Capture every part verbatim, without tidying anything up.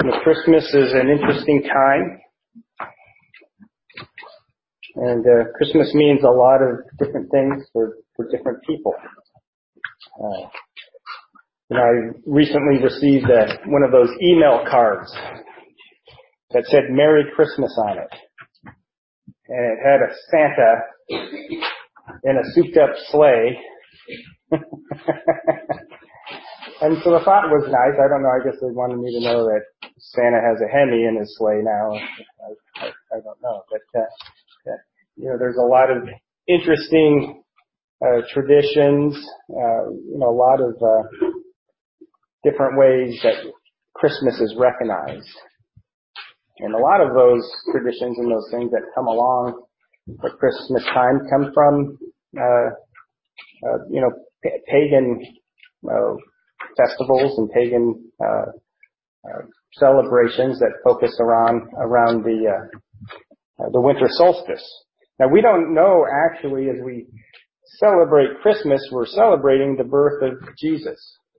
You know, Christmas is an interesting time, and uh, Christmas means a lot of different things for, for different people. Uh, you know, I recently received a, one of those email cards that said Merry Christmas on it, and it had a Santa in a souped-up sleigh. And so the thought was nice. I don't know. I guess they wanted me to know that Santa has a Hemi in his sleigh now. I, I, I don't know. But, uh, uh, you know, there's a lot of interesting uh, traditions, uh, you know, a lot of uh, different ways that Christmas is recognized. And a lot of those traditions and those things that come along at Christmas time come from, uh, uh, you know, p- pagan uh, festivals and pagan uh, uh, celebrations that focus around around the uh, uh, the winter solstice. Now, we don't know actually, as we celebrate Christmas, we're celebrating the birth of Jesus,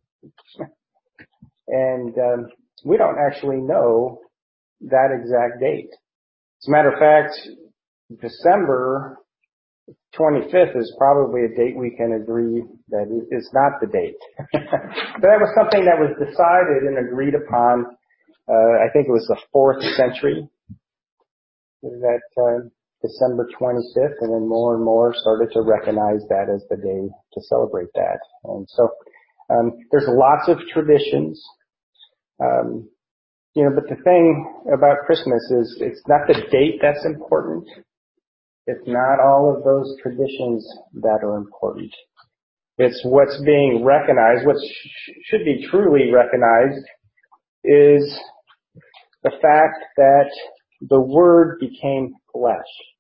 and um, we don't actually know that exact date. As a matter of fact, December twenty-fifth is probably a date we can agree that is not the date. But that was something that was decided and agreed upon, uh, I think it was the fourth century, that uh, December twenty-fifth, and then more and more started to recognize that as the day to celebrate that. And so um, there's lots of traditions. Um, you know, but the thing about Christmas is it's not the date that's important. It's not all of those traditions that are important. It's what's being recognized. What sh- should be truly recognized is the fact that the Word became flesh.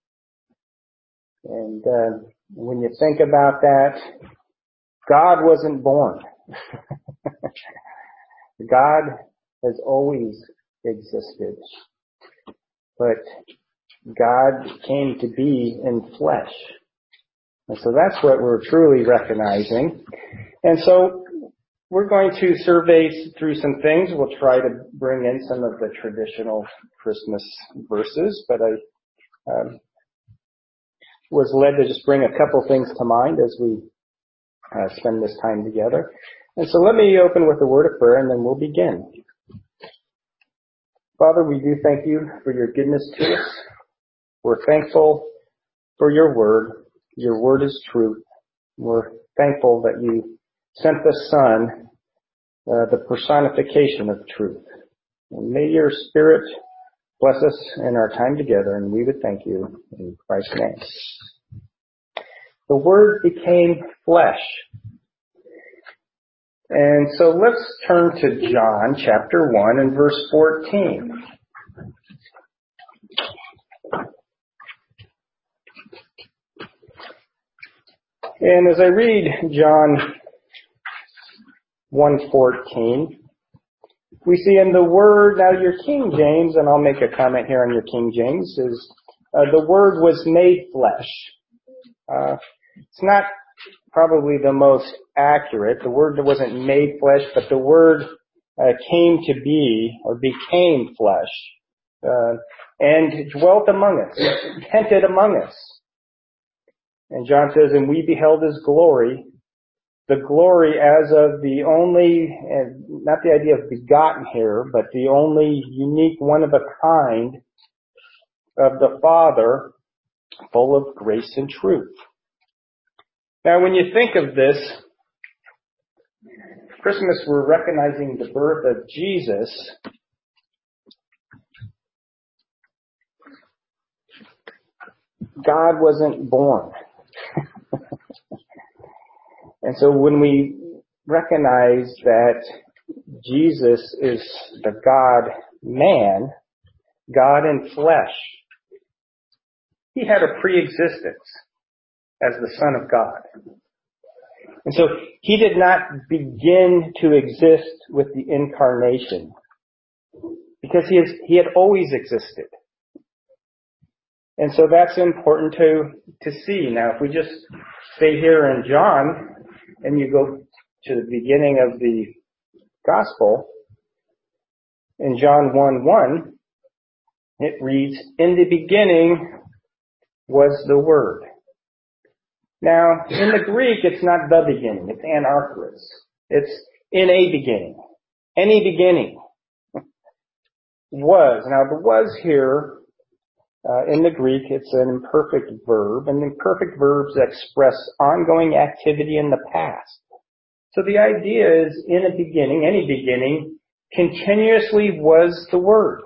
And uh, when you think about that, God wasn't born. God has always existed. But God came to be in flesh. And so that's what we're truly recognizing. And so we're going to survey through some things. We'll try to bring in some of the traditional Christmas verses, but I um, was led to just bring a couple things to mind as we uh, spend this time together. And so let me open with a word of prayer, and then we'll begin. Father, we do thank you for your goodness to us. We're thankful for your word. Your word is truth. We're thankful that you sent the Son, uh, the personification of truth. And may your Spirit bless us in our time together, and we would thank you in Christ's name. The Word became flesh. And so let's turn to John chapter one and verse fourteen. And as I read John one fourteen, we see in the Word, now your King James, and I'll make a comment here on your King James, is uh, the Word was made flesh. Uh, it's not probably the most accurate. The Word wasn't made flesh, but the Word uh, came to be or became flesh uh, and dwelt among us, tented among us. And John says, and we beheld his glory, the glory as of the only, and not the idea of begotten here, but the only unique one of a kind of the Father, full of grace and truth. Now, when you think of this, Christmas, we're recognizing the birth of Jesus. God wasn't born. And so when we recognize that Jesus is the God-man, God in flesh, he had a pre-existence as the Son of God. And so he did not begin to exist with the incarnation because he, is, he had always existed. And so that's important to, to see. Now, if we just stay here in John and you go to the beginning of the gospel, In John one one, it reads, "In the beginning was the Word." Now, in the Greek, it's not the beginning. It's anarchros. It's in a beginning. Any beginning. Was. Now, the was here, uh, in the Greek, it's an imperfect verb, and imperfect verbs express ongoing activity in the past. So the idea is, in a beginning, any beginning, continuously was the Word.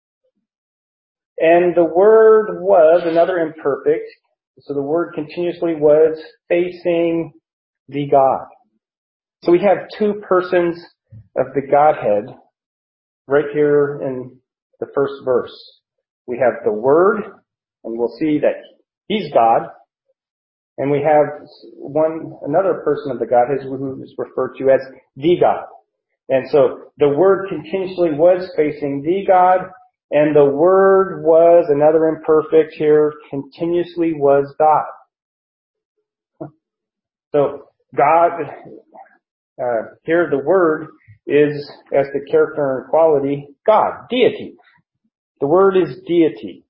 And the Word was, another imperfect, so the Word continuously was facing the God. So we have two persons of the Godhead right here in the first verse. We have the Word, and we'll see that He's God. And we have one, another person of the Godhead who is referred to as the God. And so the Word continuously was facing the God, and the Word was, another imperfect here, continuously was God. So God, uh, here the Word is, as the character and quality, God, deity. The Word is deity.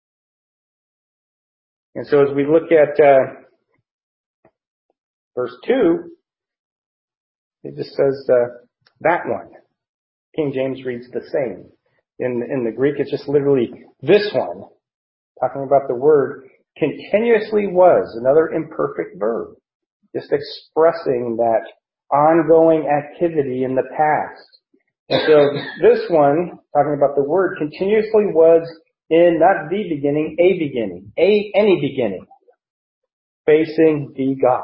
And so as we look at uh, verse two, it just says uh, that one. King James reads the same. In, in the Greek, it's just literally this one, talking about the Word, continuously was, another imperfect verb, just expressing that ongoing activity in the past. And so this one, talking about the Word, continuously was in not the beginning, a beginning, a any beginning, facing the God.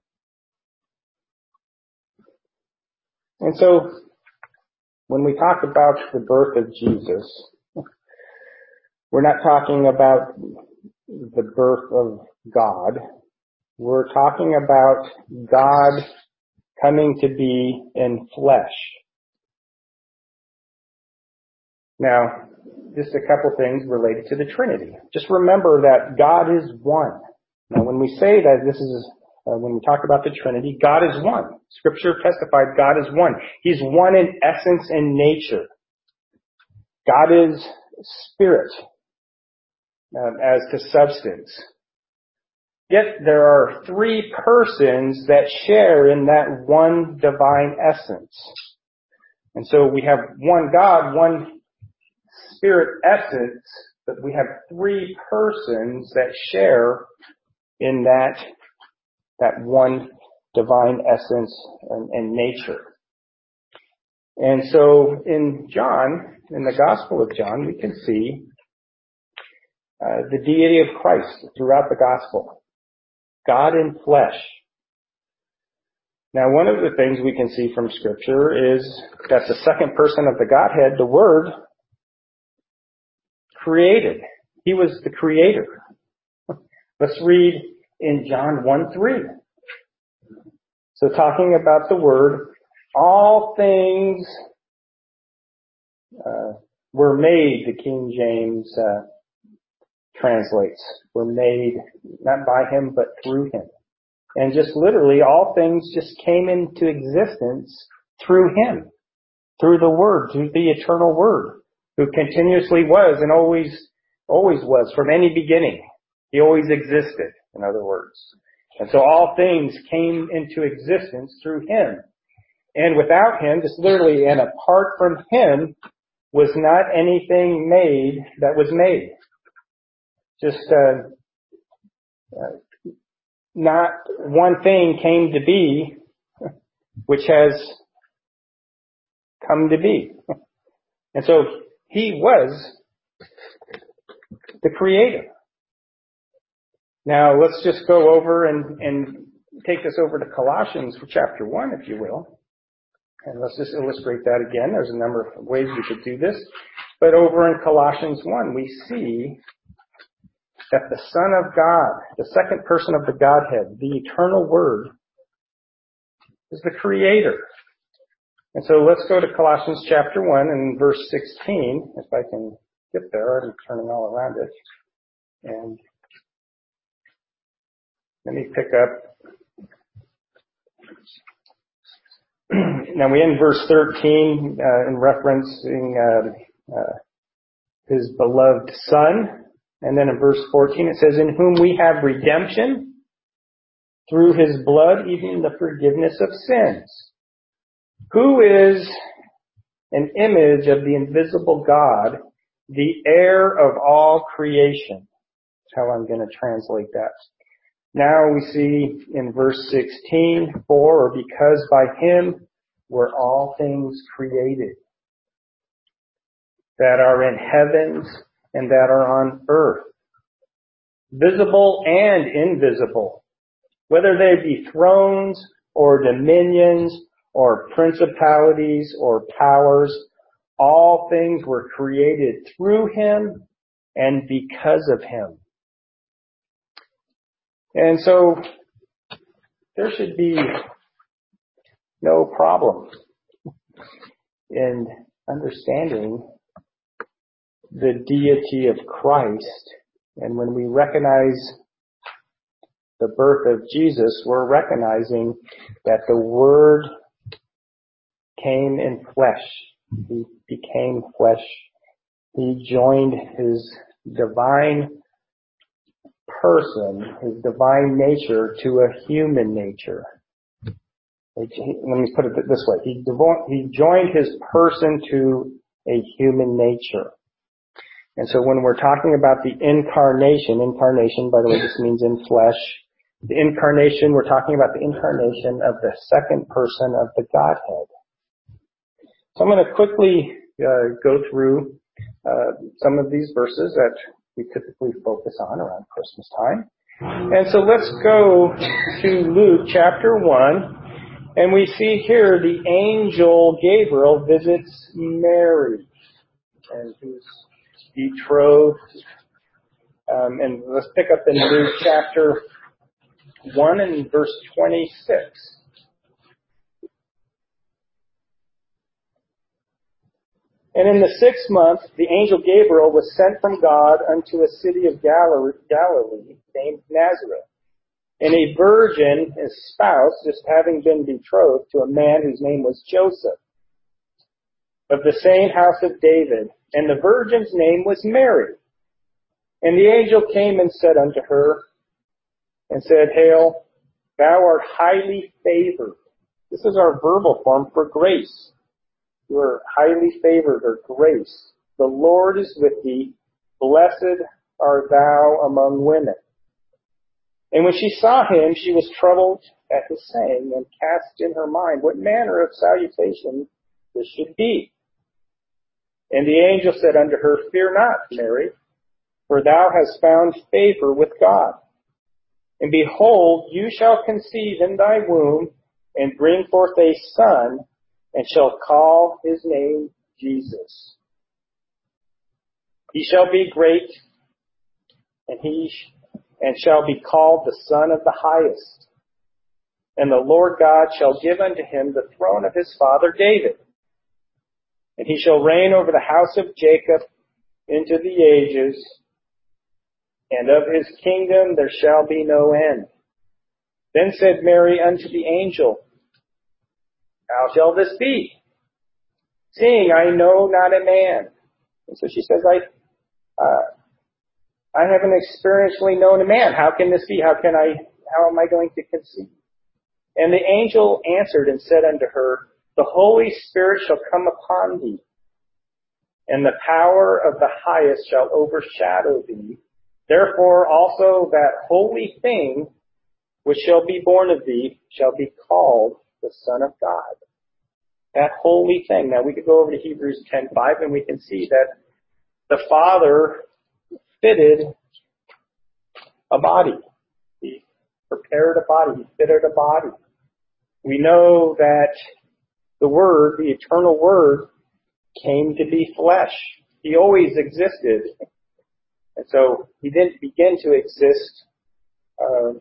And so when we talk about the birth of Jesus, we're not talking about the birth of God. We're talking about God coming to be in flesh. Now, just a couple things related to the Trinity. Just remember that God is one. Now, when we say that this is, uh, when we talk about the Trinity, God is one. Scripture testifies God is one. He's one in essence and nature. God is spirit, um, as to substance. Yet there are three persons that share in that one divine essence. And so we have one God, one spirit essence, but we have three persons that share in that, that one divine essence and, and nature. And so in John, in the Gospel of John, we can see uh, the deity of Christ throughout the Gospel. God in flesh. Now, one of the things we can see from Scripture is that the second person of the Godhead, the Word, created. He was the creator. Let's read in John one three. So talking about the Word, all things uh, were made, the King James uh, translates, were made not by Him but through Him. And just literally all things just came into existence through Him, through the Word, through the eternal Word, who continuously was and always, always was from any beginning. He always existed, in other words. And so all things came into existence through Him. And without Him, just literally, and apart from Him, was not anything made that was made. Just, uh, uh, not one thing came to be, which has come to be. And so He was the Creator. Now let's just go over and, and take this over to Colossians chapter one, if you will. And let's just illustrate that again. There's a number of ways we could do this. But over in Colossians one, we see that the Son of God, the second person of the Godhead, the eternal Word, is the Creator. And so let's go to Colossians chapter one and verse sixteen, if I can get there. I'm turning all around it. And let me pick up Now we end verse thirteen uh, in referencing uh, uh, his beloved Son. And then in verse fourteen it says, in whom we have redemption through his blood, even the forgiveness of sins. Who is an image of the invisible God, the heir of all creation. That's how I'm going to translate that. Now we see in verse sixteen, for or because by him were all things created, that are in heavens and that are on earth, visible and invisible, whether they be thrones or dominions or principalities or powers, all things were created through him and because of him. And so there should be no problem in understanding the deity of Christ. And when we recognize the birth of Jesus, we're recognizing that the Word came in flesh. He became flesh. He joined his divine person, his divine nature, to a human nature. Let me put it this way. He, he joined his person to a human nature. And so when we're talking about the incarnation, incarnation, by the way, this means in flesh. The incarnation, we're talking about the incarnation of the second person of the Godhead. So I'm going to quickly uh, go through uh, some of these verses that we typically focus on around Christmas time. And so let's go to Luke chapter one. And we see here the angel Gabriel visits Mary, and who's betrothed. Um, and let's pick up in Luke chapter one and verse twenty-six. And in the sixth month, the angel Gabriel was sent from God unto a city of Galilee named Nazareth. And a virgin, his spouse, just having been betrothed to a man whose name was Joseph, of the same house of David. And the virgin's name was Mary. And the angel came and said unto her, and said, Hail, thou art highly favored. This is our verbal form for grace. You are highly favored, or grace. The Lord is with thee. Blessed art thou among women. And when she saw him, she was troubled at his saying, and cast in her mind what manner of salutation this should be. And the angel said unto her, Fear not, Mary, for thou hast found favor with God. And behold, you shall conceive in thy womb, and bring forth a son, and shall call his name Jesus. He shall be great, and he sh- and shall be called the Son of the Highest. And the Lord God shall give unto him the throne of his father David. And he shall reign over the house of Jacob into the ages, and of his kingdom there shall be no end. Then said Mary unto the angel, How shall this be, seeing I know not a man? And so she says, I, uh, I haven't experientially known a man. How can this be? How can I, how am I going to conceive? And the angel answered and said unto her, The Holy Spirit shall come upon thee, and the power of the Highest shall overshadow thee. Therefore also that holy thing which shall be born of thee shall be called the Son of God. That holy thing. Now we could go over to Hebrews ten five and we can see that the Father fitted a body. He prepared a body. He fitted a body. We know that the Word, the eternal Word, came to be flesh. He always existed. And so he didn't begin to exist uh,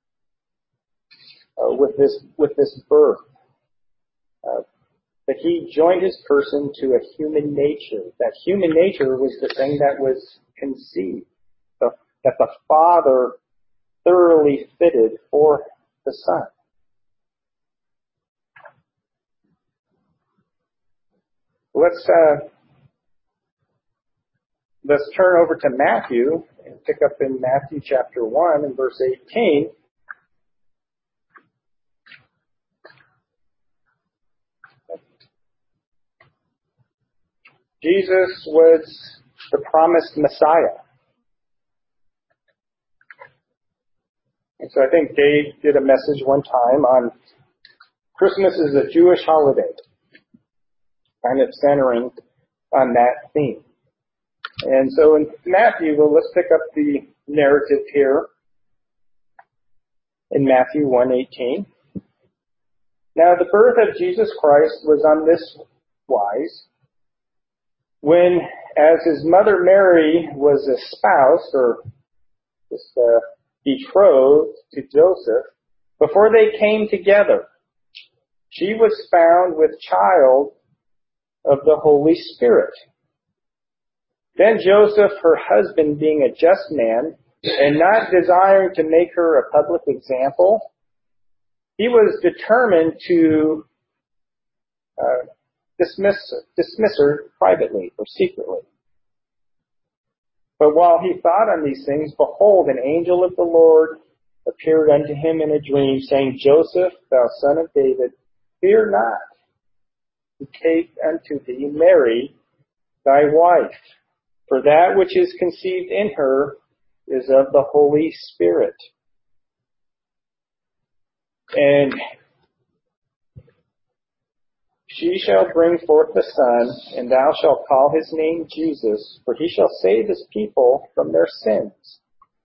uh, with this with this birth. Uh, but he joined his person to a human nature. That human nature was the thing that was conceived. The, that the Father thoroughly fitted for the Son. Let's uh, let's turn over to Matthew and pick up in Matthew chapter one and verse eighteen. Jesus was the promised Messiah. And so I think Dave did a message one time on Christmas is a Jewish holiday, kind of centering on that theme. And so in Matthew, well, let's pick up the narrative here in Matthew one eighteen. Now the birth of Jesus Christ was on this wise. When, as his mother Mary was espoused, or just uh, betrothed to Joseph, before they came together, she was found with child of the Holy Spirit. Then Joseph, her husband, being a just man, and not desiring to make her a public example, he was determined to uh, dismiss, dismiss her privately or secretly. But while he thought on these things, behold, an angel of the Lord appeared unto him in a dream, saying, Joseph, thou son of David, fear not to take unto thee Mary, thy wife, for that which is conceived in her is of the Holy Spirit. And she shall bring forth a son, and thou shalt call his name Jesus, for he shall save his people from their sins.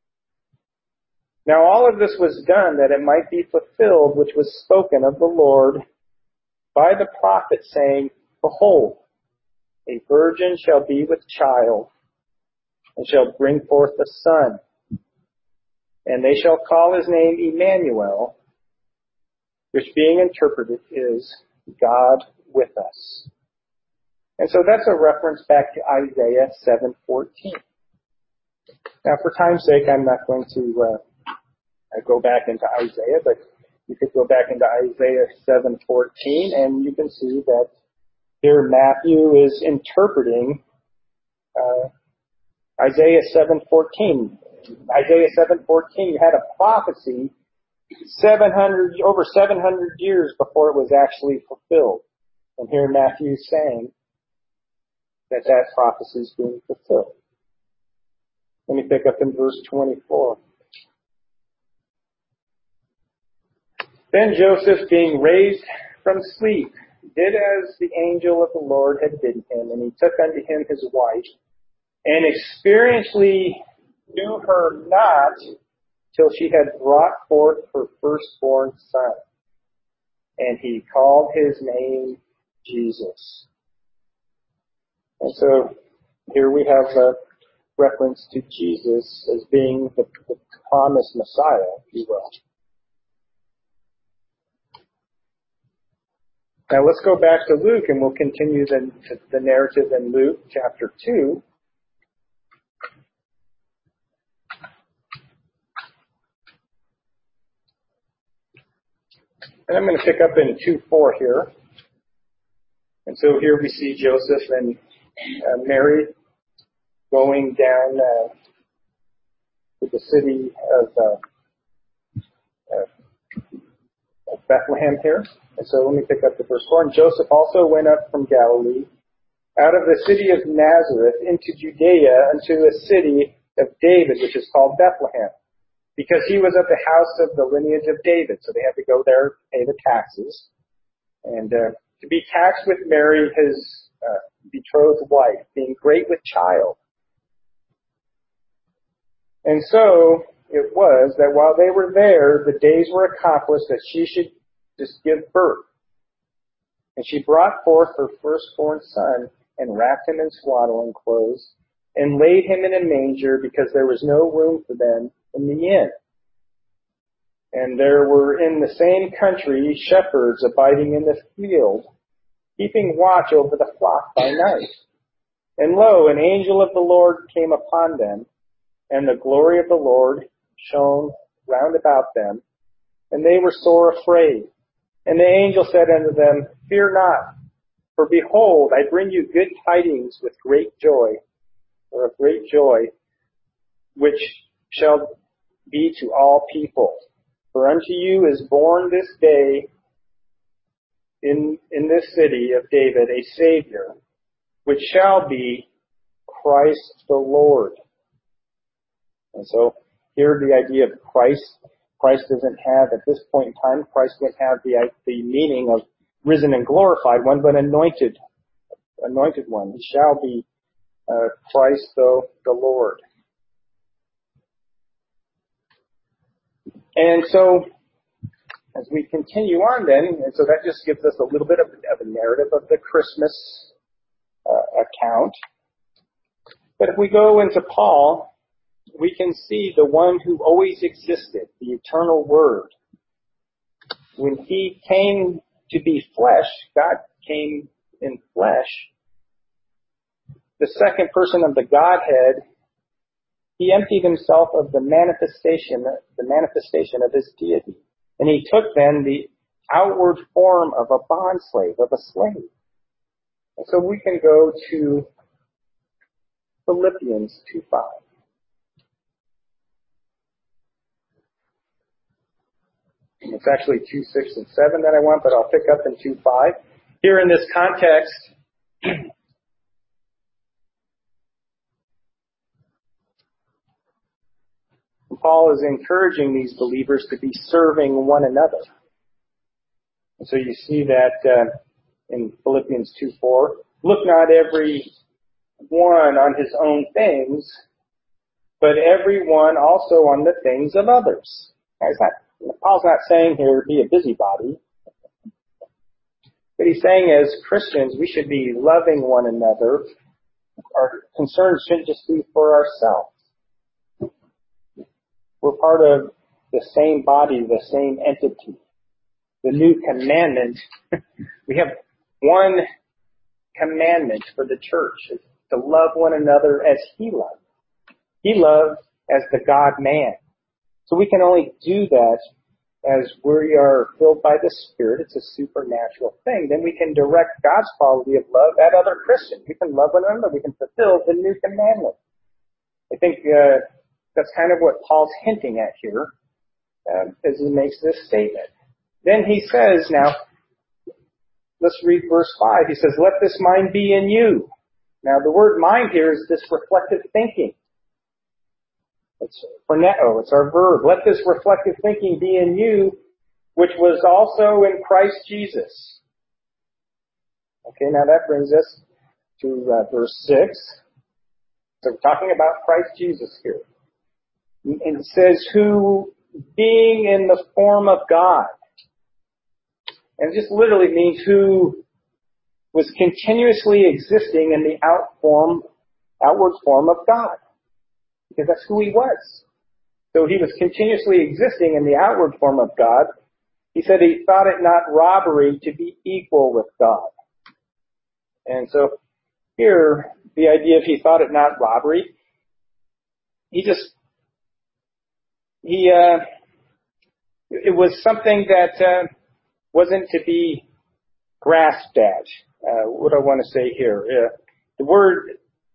Now all of this was done that it might be fulfilled, which was spoken of the Lord by the prophet, saying, Behold, a virgin shall be with child, and shall bring forth a son, and they shall call his name Emmanuel, which being interpreted is God with us. And so that's a reference back to Isaiah seven fourteen. Now, for time's sake, I'm not going to uh, go back into Isaiah, but you could go back into Isaiah seven fourteen, and you can see that here Matthew is interpreting uh, Isaiah seven fourteen. Isaiah seven fourteen had a prophecy seven hundred over seven hundred years before it was actually fulfilled. And here Matthew's saying that that prophecy is being fulfilled. Let me pick up in verse twenty-four. Then Joseph, being raised from sleep, did as the angel of the Lord had bidden him, and he took unto him his wife, and experientially knew her not till she had brought forth her firstborn son. And he called his name Jesus. And so here we have a reference to Jesus as being the, the promised Messiah, if you will. Now let's go back to Luke, and we'll continue the, the narrative in Luke chapter two. And I'm going to pick up in two four here. And so here we see Joseph and uh, Mary going down uh, to the city of, uh, uh, of Bethlehem here. And so let me pick up the verse four. And Joseph also went up from Galilee, out of the city of Nazareth, into Judea, unto a city of David, which is called Bethlehem, because he was of the house of the lineage of David. So they had to go there, pay the taxes, and uh, to be taxed with Mary, his uh, betrothed wife, being great with child. And so it was that while they were there, the days were accomplished that she should just give birth. And she brought forth her firstborn son, and wrapped him in swaddling clothes, and laid him in a manger, because there was no room for them in the inn. And there were in the same country shepherds abiding in the field, keeping watch over the flock by night. And lo, an angel of the Lord came upon them, and the glory of the Lord shone round about them, and they were sore afraid. And the angel said unto them, Fear not, For behold, I bring you good tidings with great joy, or of great joy, which shall be to all people. For unto you is born this day in, in this city of David a Savior, which shall be Christ the Lord. And so here the idea of Christ, Christ doesn't have, at this point in time, Christ would have the, the meaning of risen and glorified one, but anointed, anointed one. He shall be uh, Christ the, the Lord. And so, as we continue on then, and so that just gives us a little bit of, of a narrative of the Christmas uh, account. But if we go into Paul, we can see the one who always existed, the eternal Word. When he came to be flesh, God came in flesh. The second person of the Godhead, he emptied himself of the manifestation, the manifestation of his deity. And he took then the outward form of a bondslave, of a slave. And so we can go to Philippians two five. It's actually two six and seven that I want, but I'll pick up in two five. Here in this context, Paul is encouraging these believers to be serving one another. And so you see that uh, in Philippians two four. Look not every one on his own things, but every one also on the things of others. Now, he's not, Paul's not saying here be a busybody, but he's saying as Christians we should be loving one another. Our concerns shouldn't just be for ourselves. We're part of the same body, the same entity. The new commandment, we have one commandment for the church, is to love one another as he loved. He loved as the God-man. So we can only do that as we are filled by the Spirit. It's a supernatural thing. Then we can direct God's quality of love at other Christians. We can love one another. We can fulfill the new commandment. I think uh, that's kind of what Paul's hinting at here uh, as he makes this statement. Then he says, now, let's read verse five. He says, let this mind be in you. Now, the word mind here is this reflective thinking. It's phroneo, it's our verb. Let this reflective thinking be in you, which was also in Christ Jesus. Okay, now that brings us to uh, verse six. So we're talking about Christ Jesus here. And it says, who being in the form of God. And it just literally means who was continuously existing in the out form, outward form of God. Because that's who he was. So he was continuously existing in the outward form of God. He said he thought it not robbery to be equal with God. And so here, the idea of he thought it not robbery, he just, he, uh, it was something that uh, wasn't to be grasped at. Uh, what do I want to say here? Uh, the word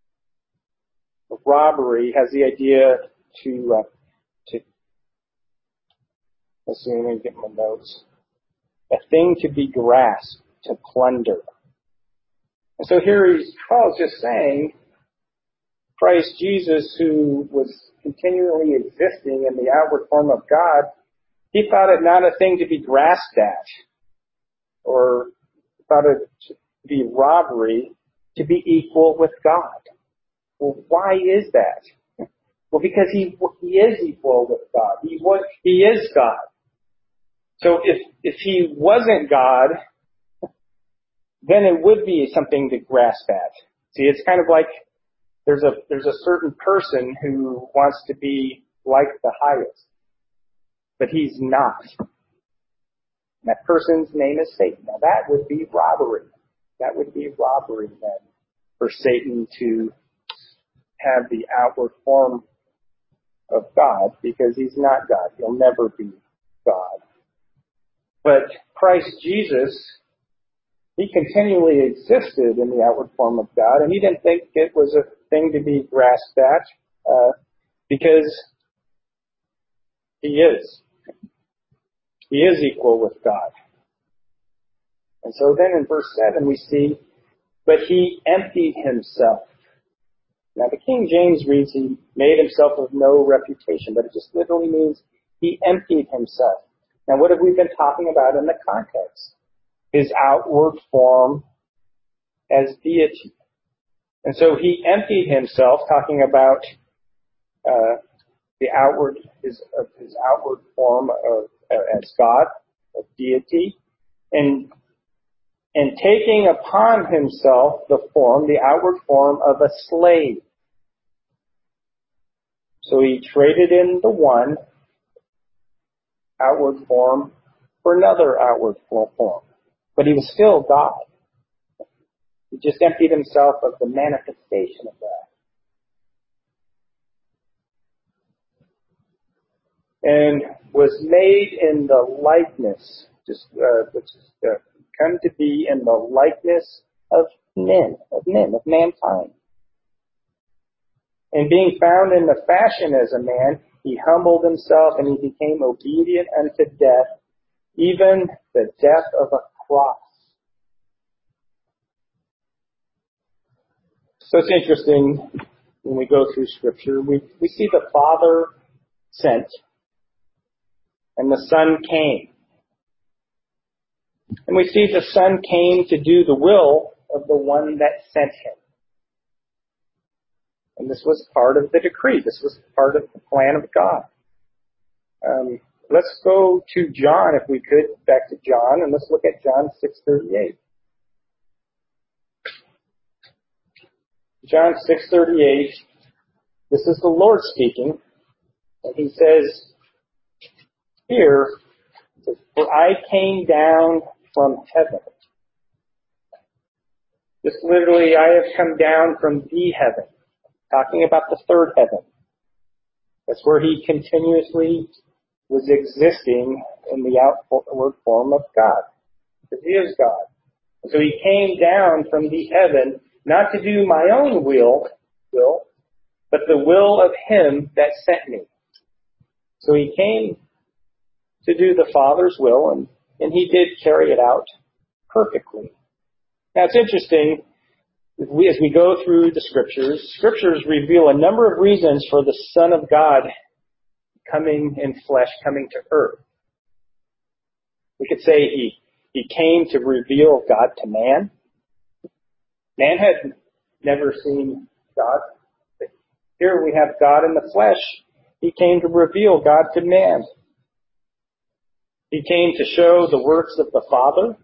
robbery has the idea to, uh, to, let's see, let me get my notes. A thing to be grasped, to plunder. And so here he's, Paul's just saying, Christ Jesus, who was continually existing in the outward form of God, he thought it not a thing to be grasped at, or thought it to be robbery to be equal with God. Well, why is that? Well, because he he is equal with God. He was he is God. So if if he wasn't God, then it would be something to grasp at. See, it's kind of like there's a there's a certain person who wants to be like the highest, but he's not. That person's name is Satan. Now that would be robbery. That would be robbery then for Satan to have the outward form of God, because he's not God. He'll never be God. But Christ Jesus, He continually existed in the outward form of God, and he didn't think it was a thing to be grasped at, uh, because he is. He is equal with God. And so then in verse seven we see, but he emptied himself. Now the King James reads, he made himself of no reputation, but it just literally means he emptied himself. Now what have we been talking about in the context? His outward form as deity. And so he emptied himself, talking about uh, the outward, his, of his outward form of, uh, as God, of deity, and and taking upon himself the form, the outward form of a slave. So he traded in the one outward form for another outward form. But he was still God. He just emptied himself of the manifestation of that. And was made in the likeness, just uh, which is uh, come to be in the likeness of men, of men, of mankind. And being found in the fashion as a man, he humbled himself and he became obedient unto death, even the death of a cross. So it's interesting when we go through Scripture, we, we see the Father sent and the Son came. And we see the Son came to do the will of the one that sent him. And this was part of the decree. This was part of the plan of God. Um, let's go to John, if we could, back to John, and let's look at John six thirty-eight. John six thirty-eight, this is the Lord speaking, and he says here, for I came down from heaven. This literally, I have come down from the heaven, talking about the third heaven. That's where he continuously was existing in the outward form of God, because he is God. And so he came down from the heaven, not to do my own will, will, but the will of him that sent me. So he came to do the Father's will, and, and he did carry it out perfectly. Now it's interesting, as we, as we go through the Scriptures, Scriptures reveal a number of reasons for the Son of God coming in flesh, coming to earth. We could say he, he came to reveal God to man. Man had never seen God. But here we have God in the flesh. He came to reveal God to man. He came to show the works of the Father.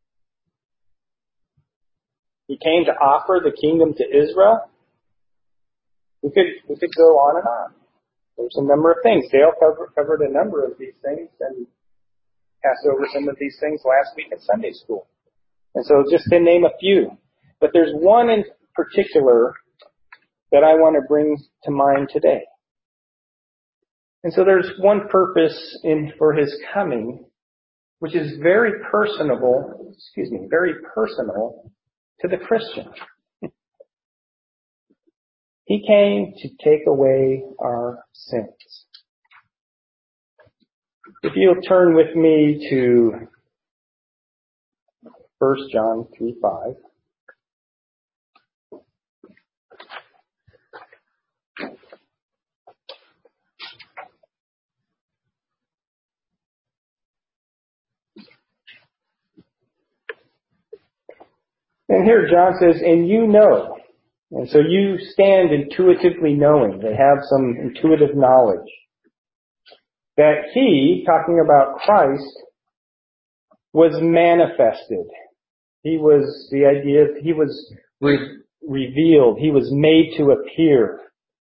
He came to offer the kingdom to Israel. We could, we could go on and on. There's a number of things. Dale cover, covered a number of these things and passed over some of these things last week in Sunday school. And so just to name a few. But there's one in particular that I want to bring to mind today. And so there's one purpose in for his coming, which is very personable, excuse me, very personal to the Christian. He came to take away our sins. If you'll turn with me to First John three five. And here John says, and you know. And so you stand intuitively knowing. They have some intuitive knowledge. That he, talking about Christ, was manifested. He was, the idea, he was re- revealed. He was made to appear.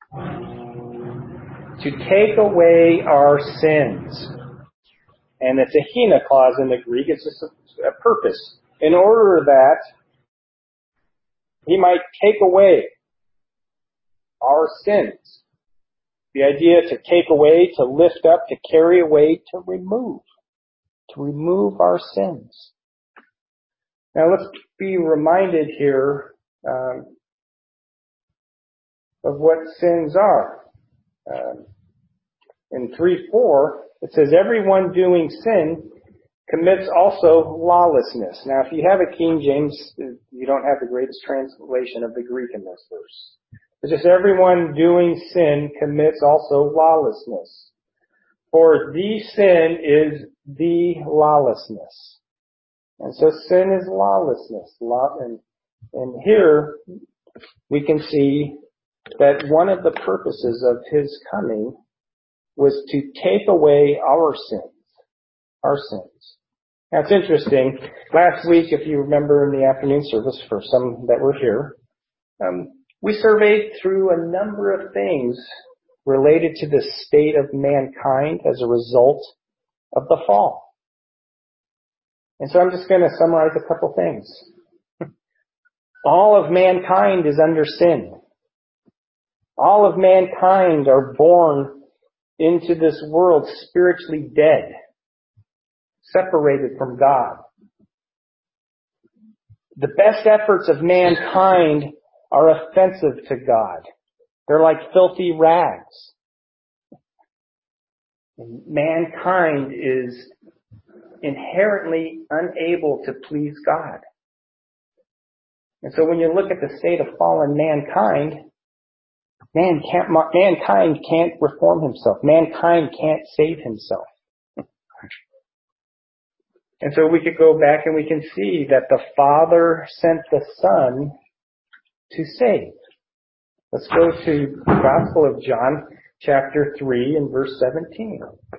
To take away our sins. And it's a hina clause in the Greek. It's just a, a purpose. In order that he might take away our sins. The idea to take away, to lift up, to carry away, to remove. To remove our sins. Now let's be reminded here um, of what sins are. Um, in three four, it says, everyone doing sin commits also lawlessness. Now, if you have a King James, you don't have the greatest translation of the Greek in this verse. It's just everyone doing sin commits also lawlessness. For the sin is the lawlessness. And so sin is lawlessness. Law, and, and here we can see that one of the purposes of his coming was to take away our sins. Our sins. Now it's interesting. Last week, if you remember in the afternoon service, for some that were here, um, we surveyed through a number of things related to the state of mankind as a result of the fall. And so I'm just going to summarize a couple things. All of mankind is under sin. All of mankind are born into this world spiritually dead, separated from God. The best efforts of mankind are offensive to God. They're like filthy rags. And mankind is inherently unable to please God. And so when you look at the state of fallen mankind, man can't, mankind can't reform himself. Mankind can't save himself. And so we could go back and we can see that the Father sent the Son to save. Let's go to the Gospel of John, chapter three and verse seventeen.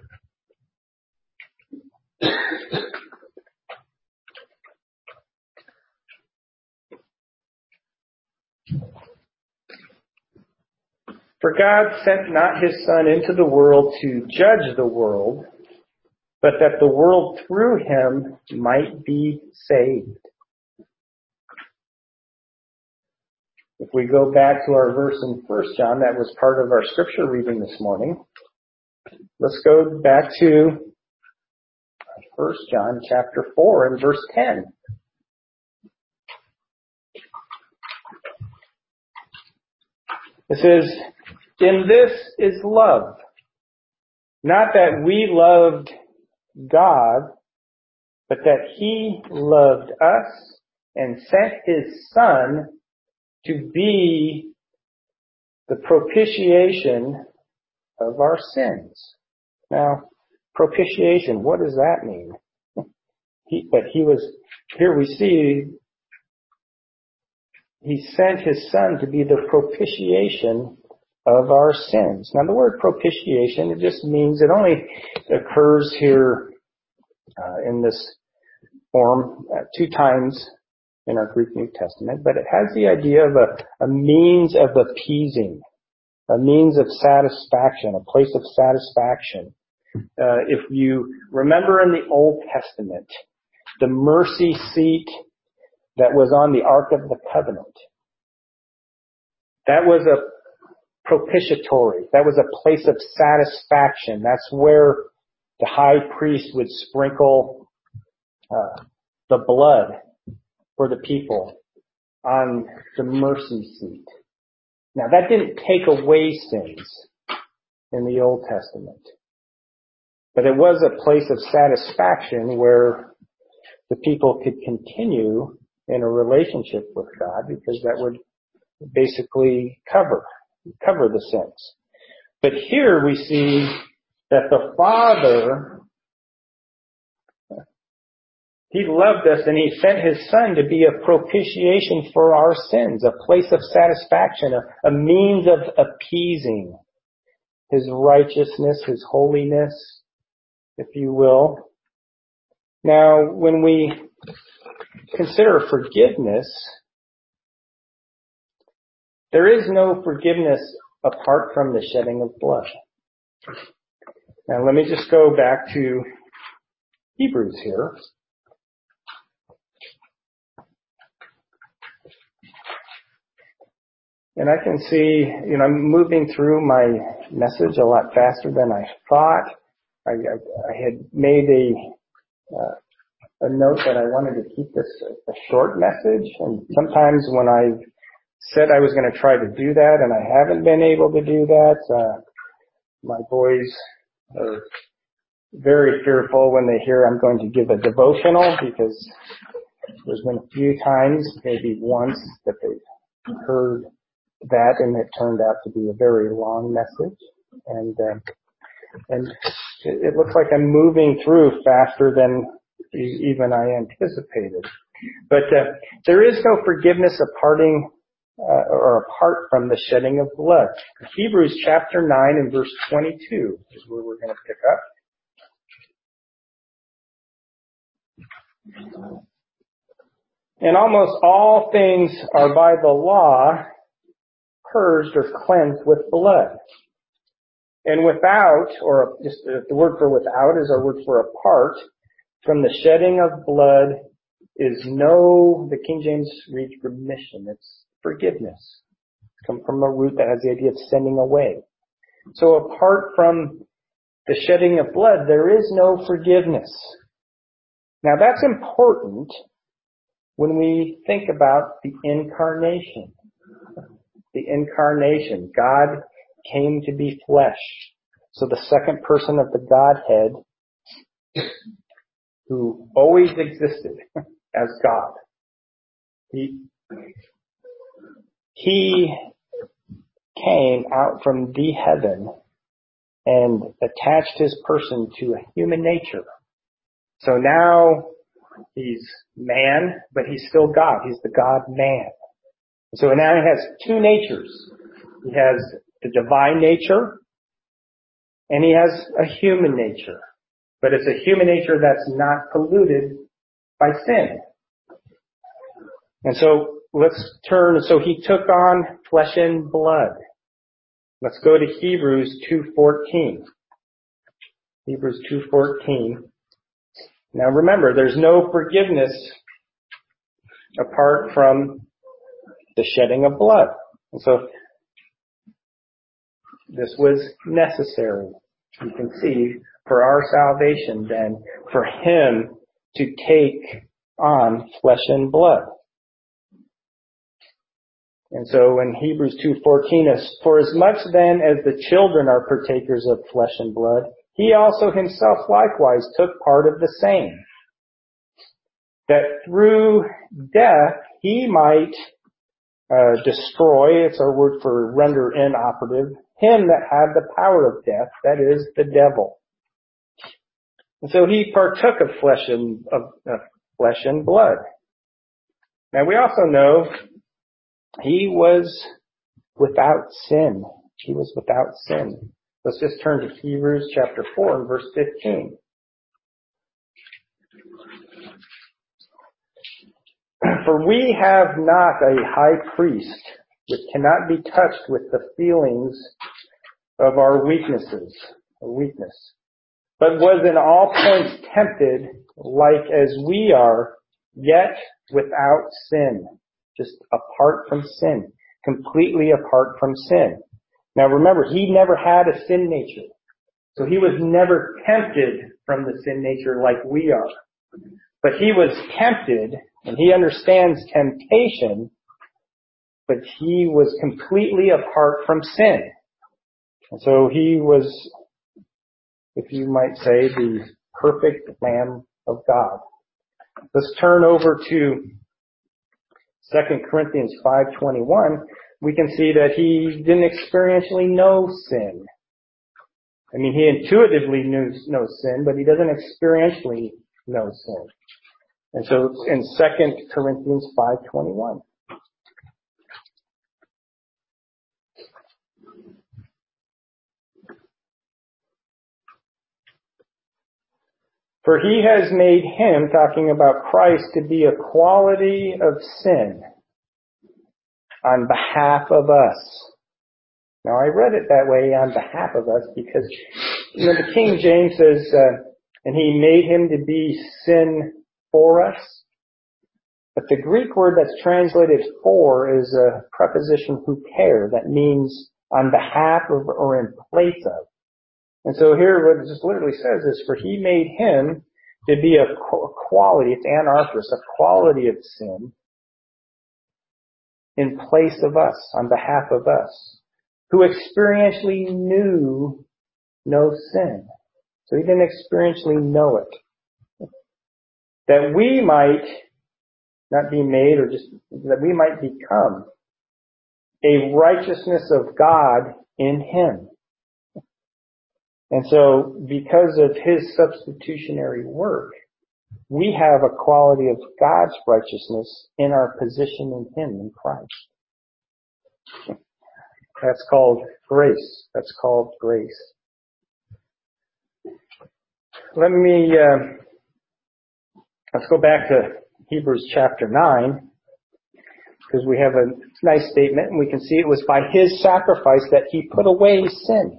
For God sent not his Son into the world to judge the world, but that the world through him might be saved. If we go back to our verse in First John, that was part of our scripture reading this morning. Let's go back to First John chapter four and verse ten. It says, in this is love, not that we loved God, but that he loved us and sent his Son to be the propitiation of our sins. Now, propitiation, what does that mean? He, but he was, here we see, he sent his Son to be the propitiation of our sins. Now, the word propitiation, it just means, it only occurs here uh, in this form uh, two times in our Greek New Testament, but it has the idea of a, a means of appeasing, a means of satisfaction, a place of satisfaction. Uh, if you remember in the Old Testament, the mercy seat that was on the Ark of the Covenant, that was a propitiatory. That was a place of satisfaction. That's where the high priest would sprinkle uh, the blood for the people on the mercy seat. Now, that didn't take away sins in the Old Testament, but it was a place of satisfaction where the people could continue in a relationship with God, because that would basically cover cover the sins. But here we see that the Father, he loved us and he sent his Son to be a propitiation for our sins, a place of satisfaction, a, a means of appeasing his righteousness, his holiness, if you will. Now, when we consider forgiveness, there is no forgiveness apart from the shedding of blood. Now, let me just go back to Hebrews here. And I can see, you know, I'm moving through my message a lot faster than I thought. I, I, I had made a uh, a note that I wanted to keep this a short message. And sometimes when I said I was going to try to do that and I haven't been able to do that, uh, my boys are very fearful when they hear I'm going to give a devotional, because there's been a few times, maybe once, that they've heard that and it turned out to be a very long message. And uh, and it, it looks like I'm moving through faster than e- even I anticipated. But uh, there is no forgiveness of parting uh, or apart from the shedding of blood. Hebrews chapter nine and verse twenty-two is where we're going to pick up. And almost all things are by the law purged or cleansed with blood. And without, or just the word for without is our word for apart, from the shedding of blood is no, the King James reads remission. It's forgiveness. It's come from a root that has the idea of sending away. So apart from the shedding of blood, there is no forgiveness. Now that's important when we think about the incarnation. The incarnation. God came to be flesh. So the second person of the Godhead, who always existed as God, he, he came out from the heaven and attached his person to a human nature. So now he's man, but he's still God. He's the God-man. So now he has two natures. He has the divine nature, and he has a human nature. But it's a human nature that's not polluted by sin. And so let's turn, so he took on flesh and blood. Let's go to Hebrews two fourteen. Hebrews two fourteen. Now remember, there's no forgiveness apart from the shedding of blood. And so this was necessary, you can see, for our salvation then, for him to take on flesh and blood. And so in Hebrews two fourteen, for as much then as the children are partakers of flesh and blood, he also himself likewise took part of the same, that through death he might uh, destroy, it's our word for render inoperative, him that had the power of death, that is, the devil. And so he partook of flesh and of, of flesh and blood. Now we also know he was without sin. He was without sin. Let's just turn to Hebrews chapter four and verse fifteen. For we have not a high priest which cannot be touched with the feelings of our weaknesses, or weakness, but was in all points tempted like as we are, yet without sin. Just apart from sin. Completely apart from sin. Now remember, he never had a sin nature. So he was never tempted from the sin nature like we are. But he was tempted, and he understands temptation, but he was completely apart from sin. And so he was, if you might say, the perfect Lamb of God. Let's turn over to Second Corinthians five twenty-one. We can see that he didn't experientially know sin. I mean, he intuitively knew no sin, but he doesn't experientially know sin. And so it's in Second Corinthians five twenty-one. For he has made him, talking about Christ, to be a quality of sin on behalf of us. Now I read it that way, on behalf of us, because, you know, the King James says, uh, and he made him to be sin for us. But the Greek word that's translated for is a preposition huper, that means on behalf of or in place of. And so here what it just literally says is, for he made him to be a quality, it's anarthros, a quality of sin in place of us, on behalf of us, who experientially knew no sin. So he didn't experientially know it. That we might not be made, or just that we might become a righteousness of God in him. And so, because of his substitutionary work, we have a quality of God's righteousness in our position in him, in Christ. That's called grace. That's called grace. Let me, uh, let's go back to Hebrews chapter nine, because we have a nice statement, and we can see it was by his sacrifice that he put away sin.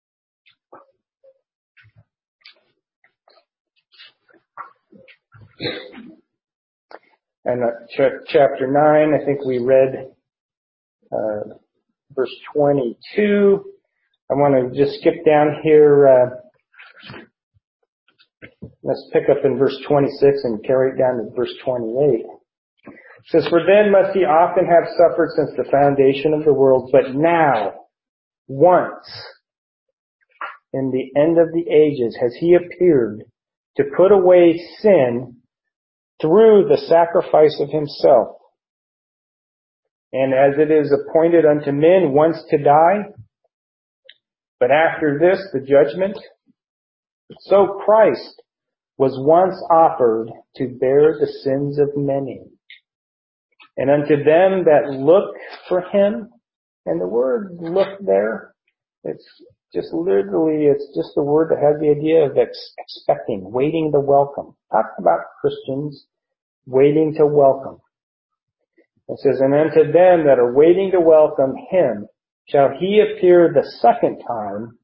And uh, ch- chapter nine, I think we read uh, verse twenty-two. I want to just skip down here. Uh, let's pick up in verse twenty-six and carry it down to verse twenty-eight. It says, "For then must he often have suffered since the foundation of the world, but now, once, in the end of the ages, has he appeared to put away sin through the sacrifice of himself. And as it is appointed unto men once to die, but after this the judgment, so Christ was once offered to bear the sins of many. And unto them that look for him," and the word look there, it's just literally, it's just a word that has the idea of ex- expecting, waiting the welcome. Talk about Christians waiting to welcome. It says, "And unto them that are waiting to welcome him shall he appear the second time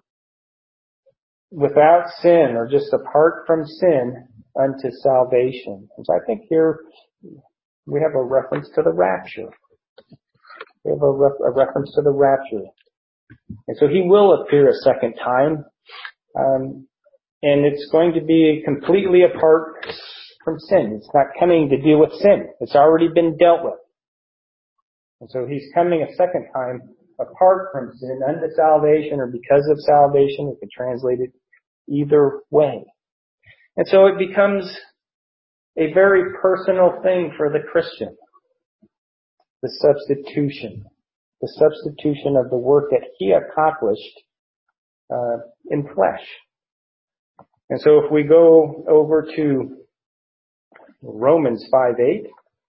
without sin," or just apart from sin, "unto salvation." And so I think here we have a reference to the rapture. We have a, re- a reference to the rapture. And so he will appear a second time. Um, and it's going to be completely apart from sin. It's not coming to deal with sin. It's already been dealt with. And so he's coming a second time apart from sin, unto salvation, or because of salvation. We can translate it either way. And so it becomes a very personal thing for the Christian. The substitution. The substitution of the work that he accomplished uh, in flesh. And so if we go over to Romans five eight,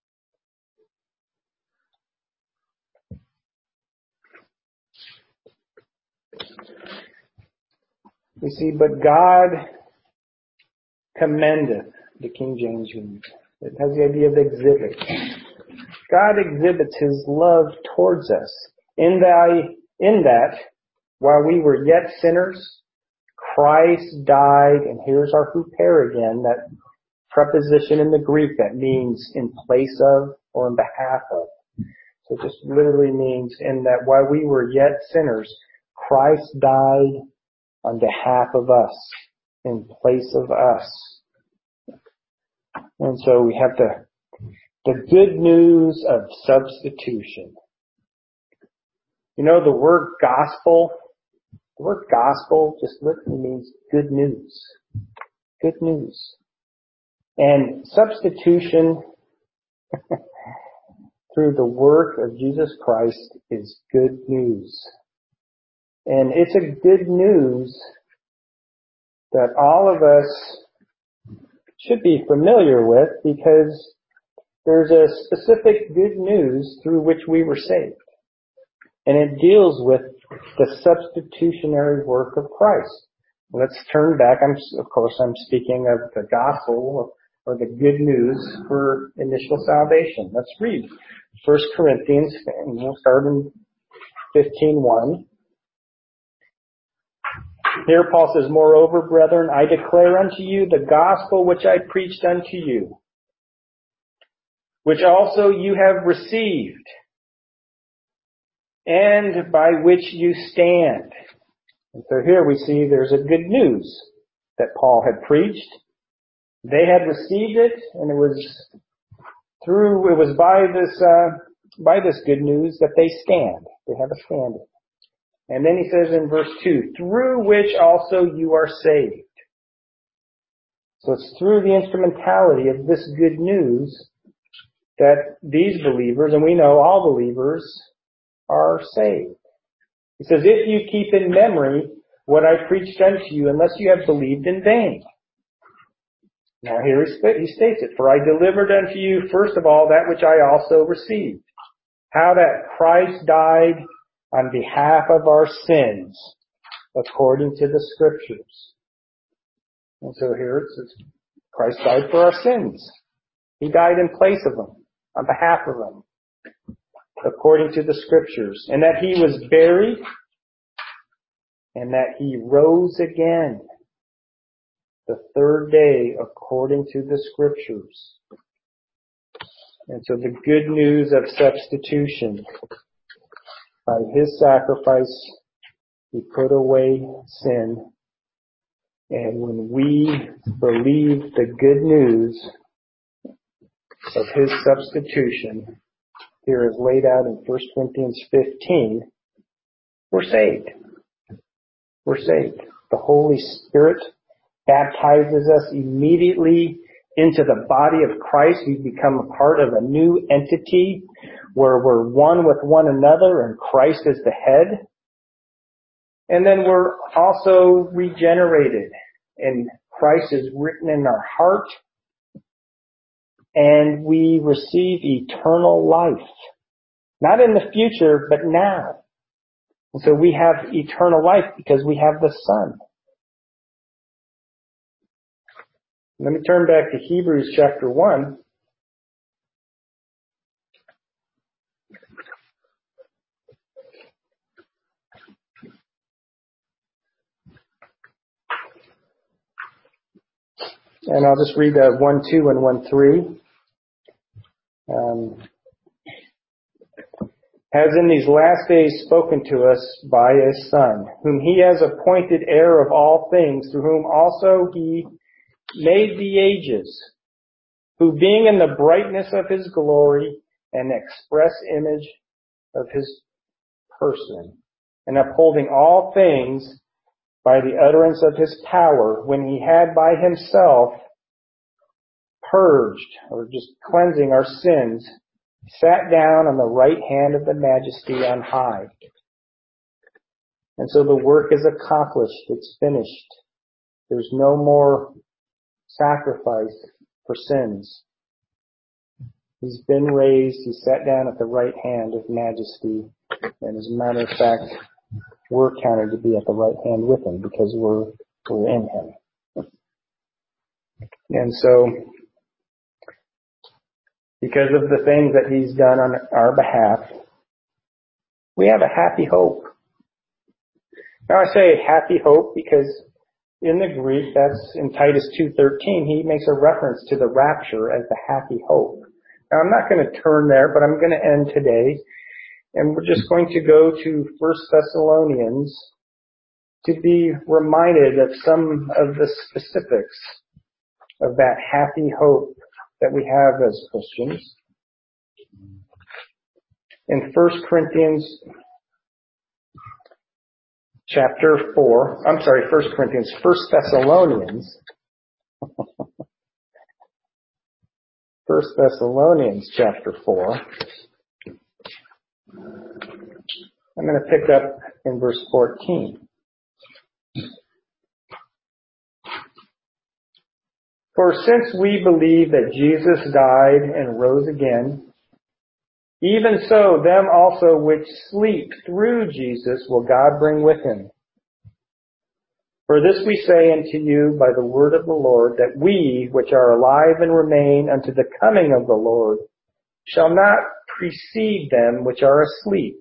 we see, "But God commendeth," the King James reads. It has the idea of exhibit. God exhibits his love towards us in that, in that while we were yet sinners, Christ died, and here's our huper again, that preposition in the Greek that means in place of or in behalf of. So it just literally means in that while we were yet sinners, Christ died on behalf of us, in place of us. And so we have the, the good news of substitution. You know, the word gospel, the word gospel just literally means good news. Good news. And substitution through the work of Jesus Christ is good news. And it's a good news that all of us should be familiar with, because there's a specific good news through which we were saved. And it deals with the substitutionary work of Christ. Let's turn back. I'm, of course, I'm speaking of the gospel or the good news for initial salvation. Let's read First Corinthians, and we'll start in fifteen one. Here Paul says, "Moreover, brethren, I declare unto you the gospel which I preached unto you, which also you have received, and by which you stand." And so here we see there's a good news that Paul had preached, They had received it, and it was through, it was by this, uh, by this good news that they stand. They have a standing. And then he says in verse two, through which also you are saved. So it's through the instrumentality of this good news that these believers, and we know all believers, are saved. He says, if you keep in memory what I preached unto you, unless you have believed in vain. Now here he states it, for I delivered unto you first of all that which I also received, how that Christ died on behalf of our sins, according to the Scriptures. And so here it says, Christ died for our sins. He died in place of them, on behalf of them, according to the Scriptures. And that He was buried, and that He rose again the third day, according to the Scriptures. And so the good news of substitution. By His sacrifice, He put away sin. And when we believe the good news of His substitution, here is laid out in First Corinthians fifteen, we're saved. We're saved. The Holy Spirit baptizes us immediately into the body of Christ. We become a part of a new entity where we're one with one another and Christ is the head. And then we're also regenerated and Christ is written in our heart and we receive eternal life. Not in the future, but now. And so we have eternal life because we have the Son. Let me turn back to Hebrews chapter one. And I'll just read uh, one two and one three. Um, has in these last days spoken to us by His Son, whom He has appointed heir of all things, through whom also He made the ages, who being in the brightness of His glory and express image of His person, and upholding all things by the utterance of His power, when He had by Himself purged, or just cleansing our sins, sat down on the right hand of the Majesty on high. And so the work is accomplished. It's finished. There's no more sacrifice for sins. He's been raised. He sat down at the right hand of Majesty. And as a matter of fact, we're counted to be at the right hand with Him because we're, we're in Him. And so, because of the things that He's done on our behalf, we have a happy hope. Now I say happy hope because in the Greek, that's in Titus two thirteen, he makes a reference to the rapture as the happy hope. Now I'm not going to turn there, but I'm going to end today. And we're just going to go to First Thessalonians to be reminded of some of the specifics of that happy hope that we have as Christians. In First Corinthians chapter four, I'm sorry, First Corinthians, First Thessalonians, First Thessalonians chapter four. I'm going to pick up in verse fourteen. For since we believe that Jesus died and rose again, even so them also which sleep through Jesus will God bring with Him. For this we say unto you by the word of the Lord, that we which are alive and remain unto the coming of the Lord shall not precede them which are asleep.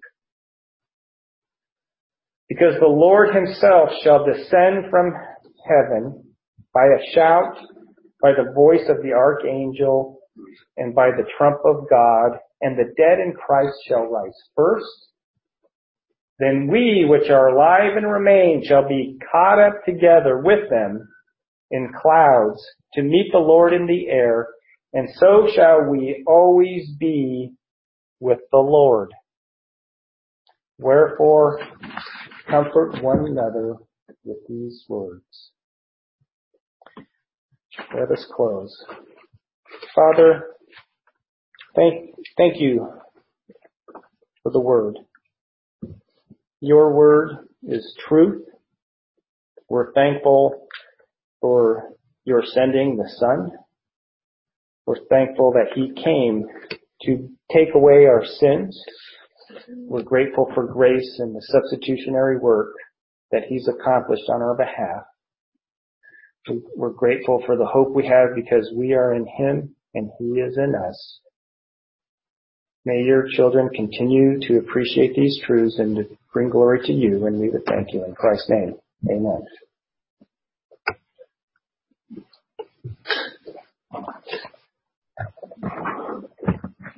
Because the Lord Himself shall descend from heaven by a shout, by the voice of the archangel, and by the trump of God, and the dead in Christ shall rise first. Then we which are alive and remain shall be caught up together with them in clouds to meet the Lord in the air, and so shall we always be with the Lord. Wherefore, comfort one another with these words. Let us close. Father, thank, thank you for the word. Your word is truth. We're thankful for your sending the Son. We're thankful that he came to take away our sins. We're grateful for grace and the substitutionary work that he's accomplished on our behalf. We're grateful for the hope we have because we are in him and he is in us. May your children continue to appreciate these truths and to bring glory to you, and we would thank you in Christ's name. Amen.